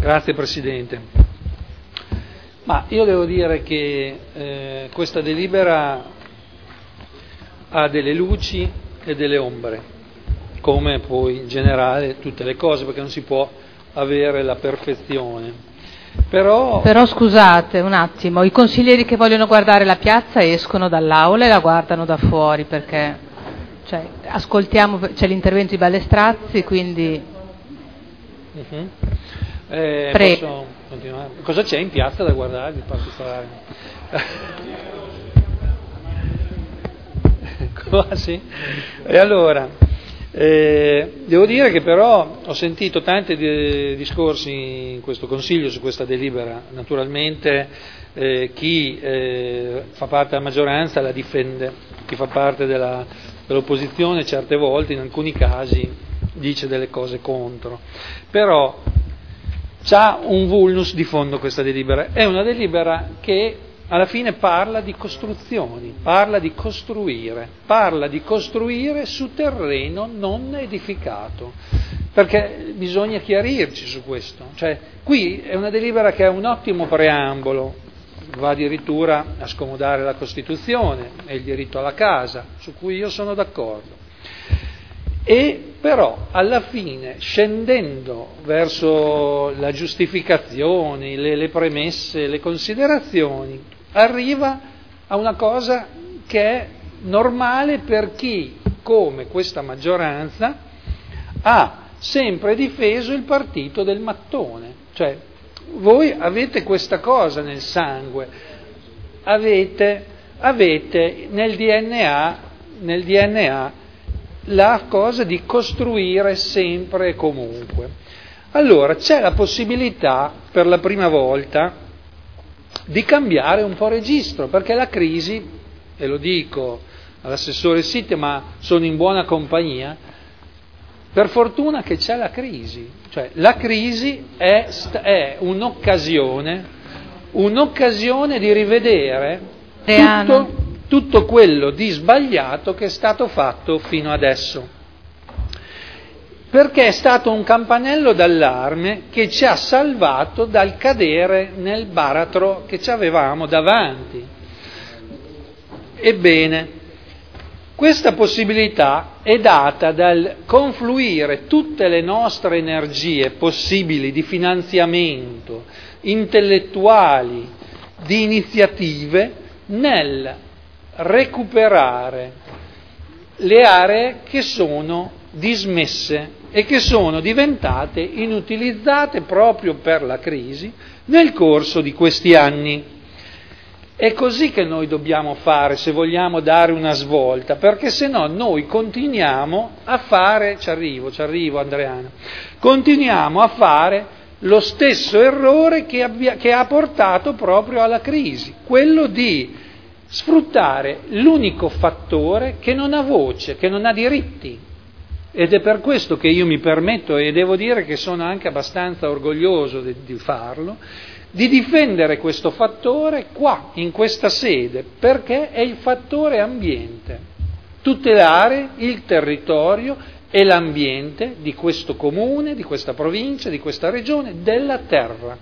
Grazie Presidente. Ma io devo dire che questa delibera ha delle luci e delle ombre, come poi in generale tutte le cose, perché non si può avere la perfezione. Però scusate un attimo, i consiglieri che vogliono guardare la piazza escono dall'aula e la guardano da fuori, perché ascoltiamo, c'è l'intervento di Balestrazzi, quindi... Posso continuare? Cosa c'è in piazza da guardare di particolare? Quasi. E allora, devo dire che però ho sentito tanti discorsi in questo Consiglio su questa delibera. Naturalmente chi fa parte della maggioranza la difende, chi fa parte dell'opposizione certe volte, in alcuni casi, dice delle cose contro. Però c'ha un vulnus di fondo questa delibera, è una delibera che alla fine parla di costruzioni, parla di costruire su terreno non edificato, perché bisogna chiarirci su questo. Cioè, qui è una delibera che ha un ottimo preambolo, va addirittura a scomodare la Costituzione e il diritto alla casa, su cui io sono d'accordo. E però alla fine, scendendo verso la giustificazione, le premesse, le considerazioni, arriva a una cosa che è normale per chi, come questa maggioranza, ha sempre difeso il partito del mattone. Cioè, voi avete questa cosa nel sangue, avete nel DNA la cosa di costruire sempre e comunque. Allora c'è la possibilità per la prima volta di cambiare un po' registro, perché la crisi, e lo dico all'assessore Sitte, ma sono in buona compagnia, per fortuna che c'è la crisi, cioè la crisi è un'occasione di rivedere tutto quello di sbagliato che è stato fatto fino adesso, perché è stato un campanello d'allarme che ci ha salvato dal cadere nel baratro che ci avevamo davanti. Ebbene, questa possibilità è data dal confluire tutte le nostre energie possibili di finanziamento, intellettuali, di iniziative, nel recuperare le aree che sono dismesse e che sono diventate inutilizzate proprio per la crisi nel corso di questi anni. È così che noi dobbiamo fare se vogliamo dare una svolta, perché se no noi continuiamo a fare, ci arrivo Andreana, continuiamo a fare lo stesso errore che ha portato proprio alla crisi, quello di sfruttare l'unico fattore che non ha voce, che non ha diritti. Ed è per questo che io mi permetto, e devo dire che sono anche abbastanza orgoglioso di farlo, di difendere questo fattore qua, in questa sede, perché è il fattore ambiente. Tutelare il territorio e l'ambiente di questo comune, di questa provincia, di questa regione, della terra.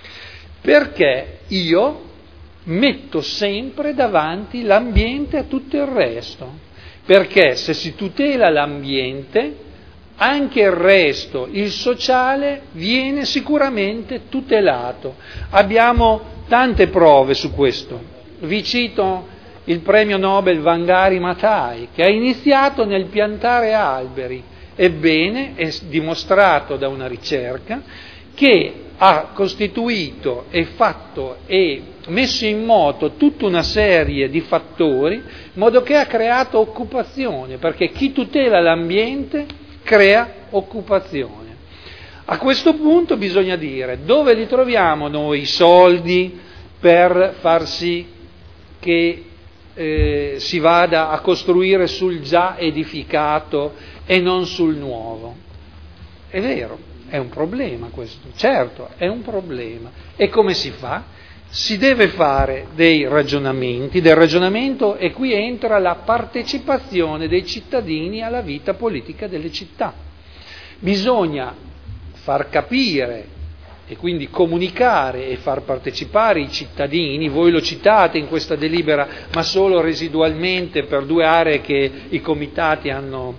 Perché io metto sempre davanti l'ambiente a tutto il resto, perché se si tutela l'ambiente, anche il resto, il sociale, viene sicuramente tutelato. Abbiamo tante prove su questo. Vi cito il premio Nobel Wangari Maathai, che ha iniziato nel piantare alberi. Ebbene, è dimostrato da una ricerca che ha costituito e fatto e messo in moto tutta una serie di fattori, in modo che ha creato occupazione, perché chi tutela l'ambiente crea occupazione. A questo punto bisogna dire dove li troviamo noi i soldi per far sì che si vada a costruire sul già edificato e non sul nuovo. È vero, è un problema questo, certo, è un problema. E come si fa? Si deve fare del ragionamento, e qui entra la partecipazione dei cittadini alla vita politica delle città. Bisogna far capire e quindi comunicare e far partecipare i cittadini. Voi lo citate in questa delibera, ma solo residualmente per 2 aree che i comitati hanno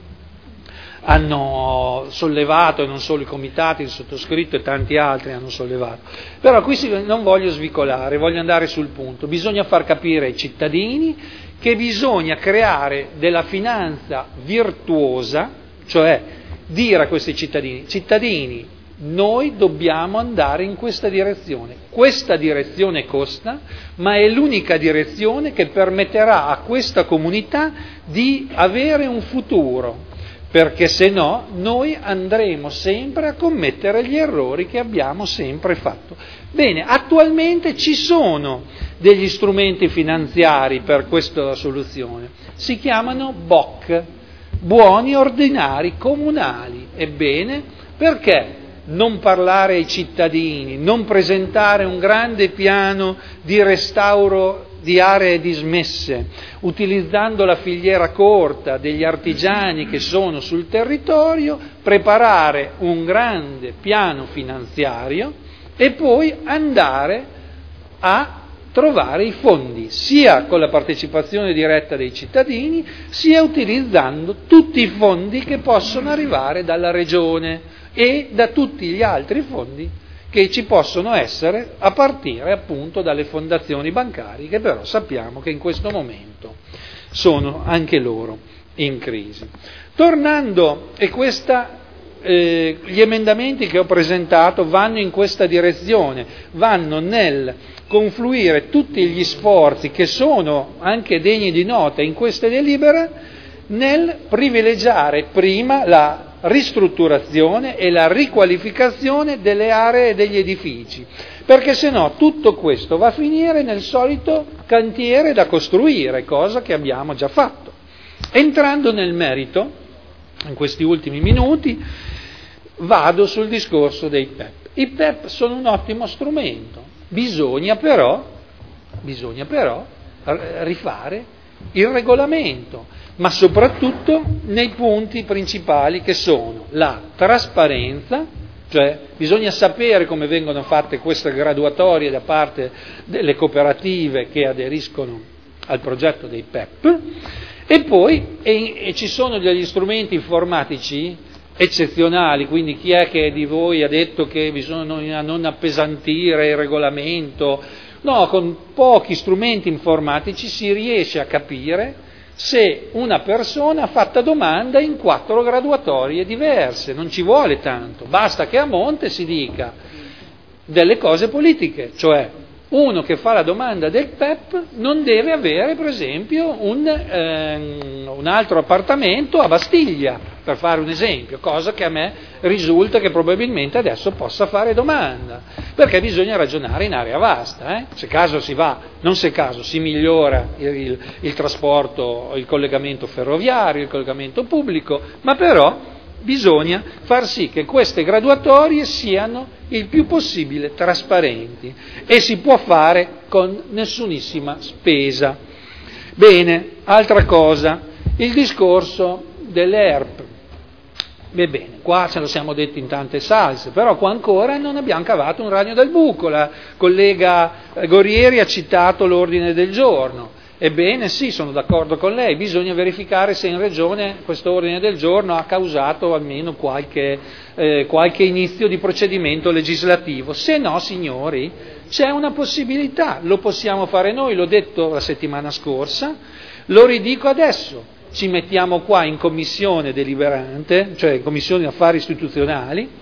sollevato, e non solo i comitati, il sottoscritto e tanti altri hanno sollevato. Però qui non voglio svicolare, voglio andare sul punto. Bisogna far capire ai cittadini che bisogna creare della finanza virtuosa, cioè dire a questi cittadini, noi dobbiamo andare in questa direzione costa, ma è l'unica direzione che permetterà a questa comunità di avere un futuro, perché se no noi andremo sempre a commettere gli errori che abbiamo sempre fatto. Bene, attualmente ci sono degli strumenti finanziari per questa soluzione, si chiamano BOC, buoni ordinari comunali. Ebbene, perché non parlare ai cittadini, non presentare un grande piano di restauro di aree dismesse, utilizzando la filiera corta degli artigiani che sono sul territorio, preparare un grande piano finanziario e poi andare a trovare i fondi, sia con la partecipazione diretta dei cittadini, sia utilizzando tutti i fondi che possono arrivare dalla Regione e da tutti gli altri fondi che ci possono essere, a partire appunto dalle fondazioni bancarie, che però sappiamo che in questo momento sono anche loro in crisi. Tornando, gli emendamenti che ho presentato vanno in questa direzione, vanno nel confluire tutti gli sforzi che sono anche degni di nota in queste delibere, nel privilegiare prima la ristrutturazione e la riqualificazione delle aree e degli edifici, perché se no tutto questo va a finire nel solito cantiere da costruire, cosa che abbiamo già fatto. Entrando nel merito, in questi ultimi minuti, vado sul discorso dei PEP. I PEP sono un ottimo strumento, bisogna però rifare il regolamento, ma soprattutto nei punti principali che sono la trasparenza, cioè bisogna sapere come vengono fatte queste graduatorie da parte delle cooperative che aderiscono al progetto dei PEP, e poi ci sono degli strumenti informatici eccezionali, quindi chi è che di voi ha detto che bisogna non appesantire il regolamento? No, con pochi strumenti informatici si riesce a capire se una persona ha fatto domanda in 4 graduatorie diverse, non ci vuole tanto, basta che a monte si dica delle cose politiche, cioè uno che fa la domanda del PEP non deve avere per esempio un altro appartamento a Bastiglia, per fare un esempio, cosa che a me risulta che probabilmente adesso possa fare domanda, perché bisogna ragionare in area vasta, se caso si va, non se caso si migliora il trasporto, il collegamento ferroviario, il collegamento pubblico, ma però bisogna far sì che queste graduatorie siano il più possibile trasparenti e si può fare con nessunissima spesa. Bene, altra cosa, il discorso delle ERP. Bene, qua ce lo siamo detti in tante salse, però qua ancora non abbiamo cavato un ragno dal buco. La collega Gorieri ha citato l'ordine del giorno. Ebbene sì, sono d'accordo con lei, bisogna verificare se in Regione questo ordine del giorno ha causato almeno qualche inizio di procedimento legislativo. Se no, signori, c'è una possibilità, lo possiamo fare noi, l'ho detto la settimana scorsa, lo ridico adesso, ci mettiamo qua in commissione deliberante, cioè in commissione affari istituzionali,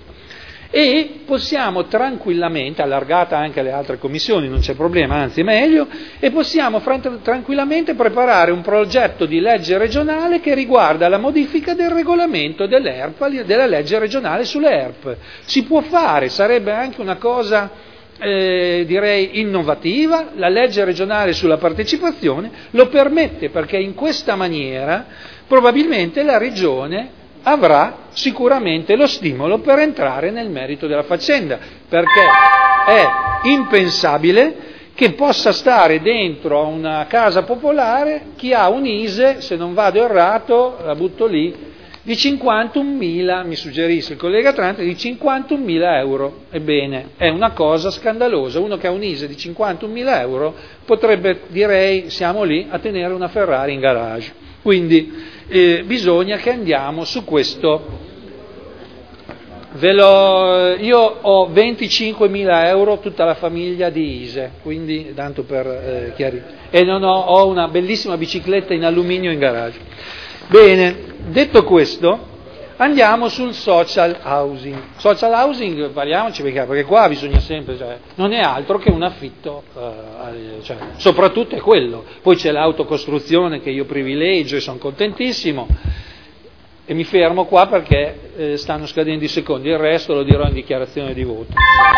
e possiamo tranquillamente, allargata anche alle altre commissioni, non c'è problema, anzi è meglio, e possiamo tranquillamente preparare un progetto di legge regionale che riguarda la modifica del regolamento dell'ERP, della legge regionale sulle ERP. Si può fare, sarebbe anche una cosa direi innovativa, la legge regionale sulla partecipazione lo permette, perché in questa maniera probabilmente la Regione avrà sicuramente lo stimolo per entrare nel merito della faccenda, perché è impensabile che possa stare dentro a una casa popolare chi ha un ISEE, se non vado errato, la butto lì, di 51.000, mi suggerisce il collega Trante, di 51.000 euro. Ebbene, è una cosa scandalosa. Uno che ha un ISEE di 51.000 euro potrebbe, direi, siamo lì a tenere una Ferrari in garage. Quindi bisogna che andiamo su questo. Io ho 25.000 euro, tutta la famiglia di ISEE, quindi tanto per chiarire. E ho una bellissima bicicletta in alluminio in garage. Bene, detto questo, andiamo sul social housing. Social housing, parliamoci perché qua bisogna sempre, non è altro che un affitto, soprattutto è quello. Poi c'è l'autocostruzione che io privilegio e sono contentissimo. E mi fermo qua perché stanno scadendo i secondi, il resto lo dirò in dichiarazione di voto.